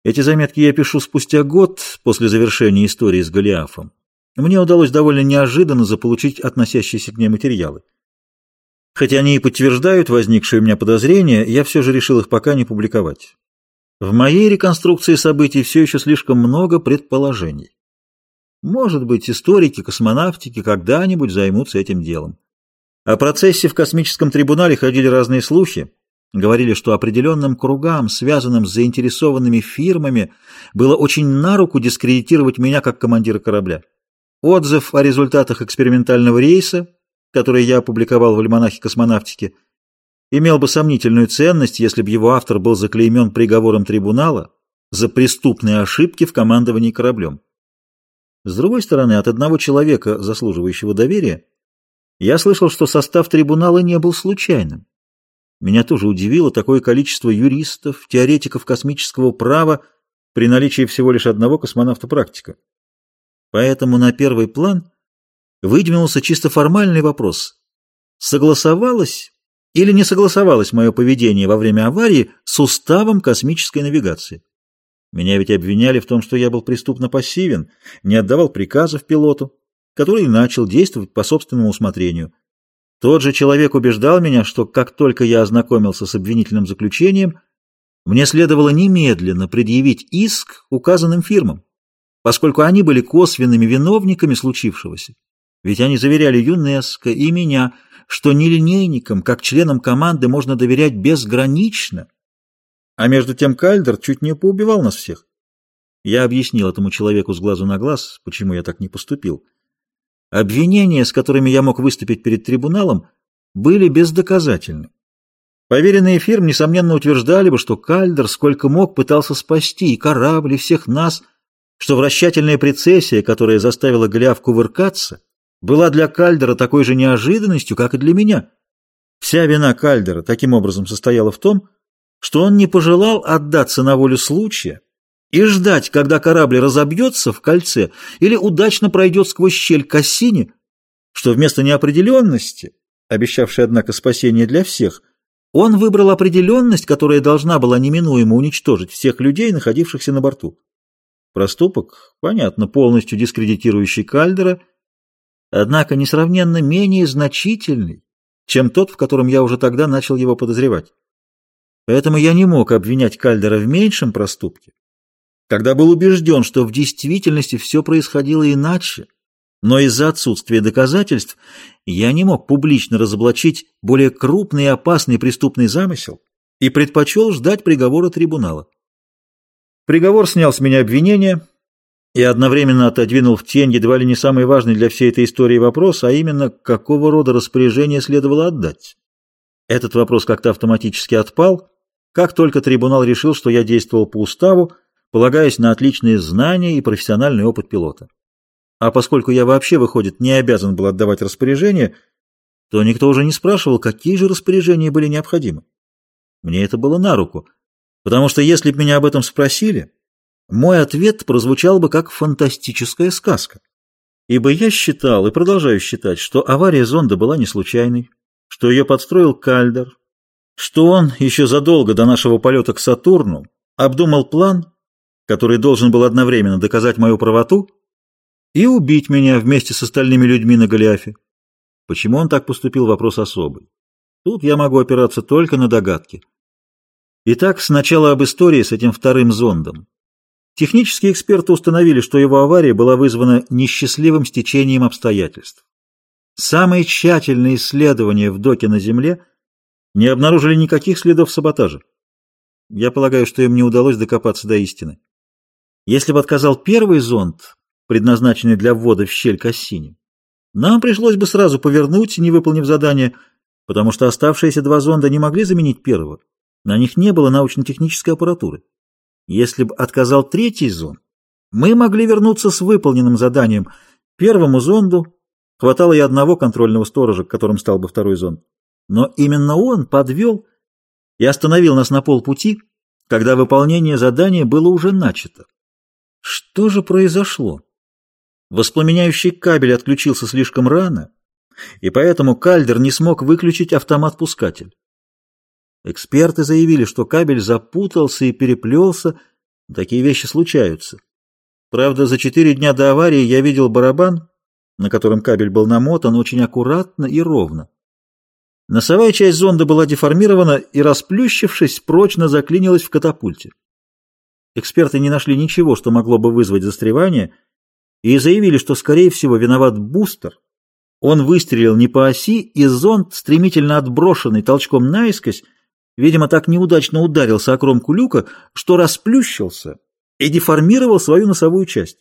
Эти заметки я пишу спустя год после завершения истории с Голиафом. Мне удалось довольно неожиданно заполучить относящиеся к ней материалы. Хотя они и подтверждают возникшие у меня подозрения, я все же решил их пока не публиковать. В моей реконструкции событий все еще слишком много предположений. Может быть, историки космонавтики когда-нибудь займутся этим делом. О процессе в космическом трибунале ходили разные слухи. Говорили, что определенным кругам, связанным с заинтересованными фирмами, было очень на руку дискредитировать меня как командира корабля. Отзыв о результатах экспериментального рейса, который я опубликовал в альманахе космонавтики, имел бы сомнительную ценность, если бы его автор был заклеймен приговором трибунала за преступные ошибки в командовании кораблем. С другой стороны, от одного человека, заслуживающего доверия, я слышал, что состав трибунала не был случайным. Меня тоже удивило такое количество юристов, теоретиков космического права при наличии всего лишь одного космонавта-практика. Поэтому на первый план выдвинулся чисто формальный вопрос: согласовалось или не согласовалось мое поведение во время аварии с уставом космической навигации? Меня ведь обвиняли в том, что я был преступно пассивен, не отдавал приказов пилоту, который начал действовать по собственному усмотрению. Тот же человек убеждал меня, что как только я ознакомился с обвинительным заключением, мне следовало немедленно предъявить иск указанным фирмам, поскольку они были косвенными виновниками случившегося. Ведь они заверяли ЮНЕСКО и меня, что нелинейникам, как членам команды, можно доверять безгранично. А между тем Кальдер чуть не поубивал нас всех. Я объяснил этому человеку с глазу на глаз, почему я так не поступил. Обвинения, с которыми я мог выступить перед трибуналом, были бездоказательны. Поверенные фирм, несомненно, утверждали бы, что Кальдер сколько мог пытался спасти и корабль, и всех нас, что вращательная прецессия, которая заставила Голиаф кувыркаться, была для Кальдера такой же неожиданностью, как и для меня. Вся вина Кальдера таким образом состояла в том, что он не пожелал отдаться на волю случая и ждать, когда корабль разобьется в кольце или удачно пройдет сквозь щель Кассини, что вместо неопределенности, обещавшей, однако, спасение для всех, он выбрал определенность, которая должна была неминуемо уничтожить всех людей, находившихся на борту. Проступок, понятно, полностью дискредитирующий Кальдера, однако несравненно менее значительный, чем тот, в котором я уже тогда начал его подозревать. Поэтому я не мог обвинять Кальдера в меньшем проступке, когда был убежден, что в действительности все происходило иначе, но из-за отсутствия доказательств я не мог публично разоблачить более крупный и опасный преступный замысел и предпочел ждать приговора трибунала. Приговор снял с меня обвинения и одновременно отодвинул в тень едва ли не самый важный для всей этой истории вопрос, а именно, какого рода распоряжение следовало отдать. Этот вопрос как-то автоматически отпал, как только трибунал решил, что я действовал по уставу, полагаясь на отличные знания и профессиональный опыт пилота. А поскольку я вообще, выходит, не обязан был отдавать распоряжения, то никто уже не спрашивал, какие же распоряжения были необходимы. Мне это было на руку, потому что если бы меня об этом спросили, мой ответ прозвучал бы как фантастическая сказка. Ибо я считал и продолжаю считать, что авария зонда была не случайной, что ее подстроил Кальдер, что он еще задолго до нашего полета к Сатурну обдумал план, который должен был одновременно доказать мою правоту и убить меня вместе с остальными людьми на Голиафе. Почему он так поступил — вопрос особый. Тут я могу опираться только на догадки. Итак, сначала об истории с этим вторым зондом. Технические эксперты установили, что его авария была вызвана несчастливым стечением обстоятельств. Самые тщательные исследования в доке на Земле не обнаружили никаких следов саботажа. Я полагаю, что им не удалось докопаться до истины. Если бы отказал первый зонд, предназначенный для ввода в щель Кассини, нам пришлось бы сразу повернуть, не выполнив задание, потому что оставшиеся два зонда не могли заменить первого. На них не было научно-технической аппаратуры. Если бы отказал третий зонд, мы могли вернуться с выполненным заданием. Первому зонду хватало и одного контрольного сторожа, которым стал бы второй зонд. Но именно он подвел и остановил нас на полпути, когда выполнение задания было уже начато. Что же произошло? Воспламеняющий кабель отключился слишком рано, и поэтому Кальдер не смог выключить автомат-пускатель. Эксперты заявили, что кабель запутался и переплелся, Такие вещи случаются. Правда, за 4 дня до аварии я видел барабан, на котором кабель был намотан, очень аккуратно и ровно. Носовая часть зонда была деформирована и, расплющившись, прочно заклинилась в катапульте. Эксперты не нашли ничего, что могло бы вызвать застревание, и заявили, что, скорее всего, виноват бустер. Он выстрелил не по оси, и зонд, стремительно отброшенный толчком наискось, видимо, так неудачно ударился о кромку люка, что расплющился и деформировал свою носовую часть.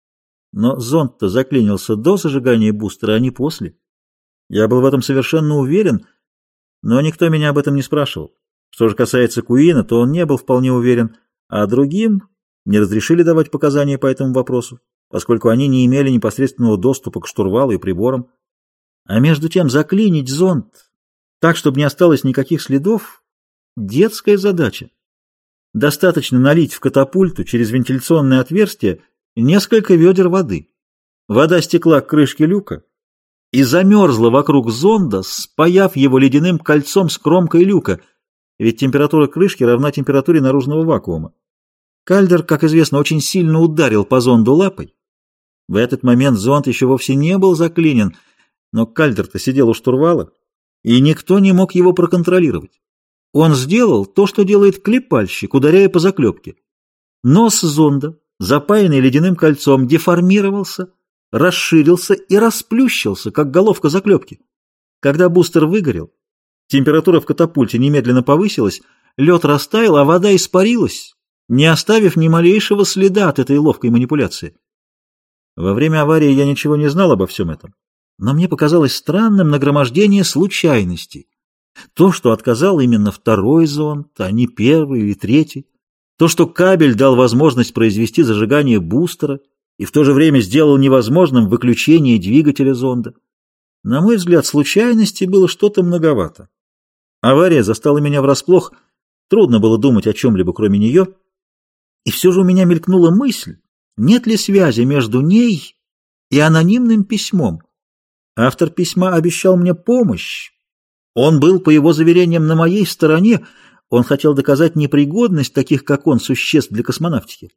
Но зонд-то заклинился до зажигания бустера, а не после. Я был в этом совершенно уверен, но никто меня об этом не спрашивал. Что же касается Куина, то он не был вполне уверен, а другим не разрешили давать показания по этому вопросу, поскольку они не имели непосредственного доступа к штурвалу и приборам. А между тем заклинить зонд так, чтобы не осталось никаких следов — детская задача. Достаточно налить в катапульту через вентиляционное отверстие несколько ведер воды. Вода стекла к крышке люка и замерзла вокруг зонда, спаяв его ледяным кольцом с кромкой люка, ведь температура крышки равна температуре наружного вакуума. Кальдер, как известно, очень сильно ударил по зонду лапой. В этот момент зонд еще вовсе не был заклинен, но Кальдер-то сидел у штурвала, и никто не мог его проконтролировать. Он сделал то, что делает клепальщик, ударяя по заклепке. Нос зонда, запаянный ледяным кольцом, деформировался, расширился и расплющился, как головка заклепки. Когда бустер выгорел, температура в катапульте немедленно повысилась, лед растаял, а вода испарилась, не оставив ни малейшего следа от этой ловкой манипуляции. Во время аварии я ничего не знал обо всем этом, но мне показалось странным нагромождение случайностей. То, что отказал именно второй зонд, а не первый или третий. То, что кабель дал возможность произвести зажигание бустера и в то же время сделал невозможным выключение двигателя зонда. На мой взгляд, случайностей было что-то многовато. Авария застала меня врасплох, трудно было думать о чем-либо кроме нее. И все же у меня мелькнула мысль, нет ли связи между ней и анонимным письмом. Автор письма обещал мне помощь. Он был, по его заверениям, на моей стороне. Он хотел доказать непригодность таких, как он, существ для космонавтики.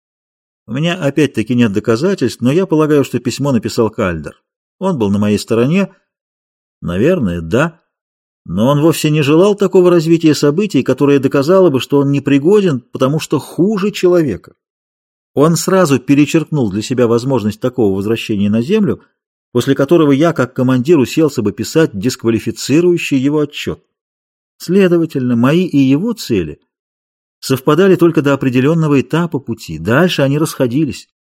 У меня опять-таки нет доказательств, но я полагаю, что письмо написал Кальдер. Он был на моей стороне. Наверное, да. Но он вовсе не желал такого развития событий, которое доказало бы, что он непригоден, потому что хуже человека. Он сразу перечеркнул для себя возможность такого возвращения на Землю, после которого я, как командир, уселся бы писать дисквалифицирующий его отчет. Следовательно, мои и его цели совпадали только до определенного этапа пути, дальше они расходились.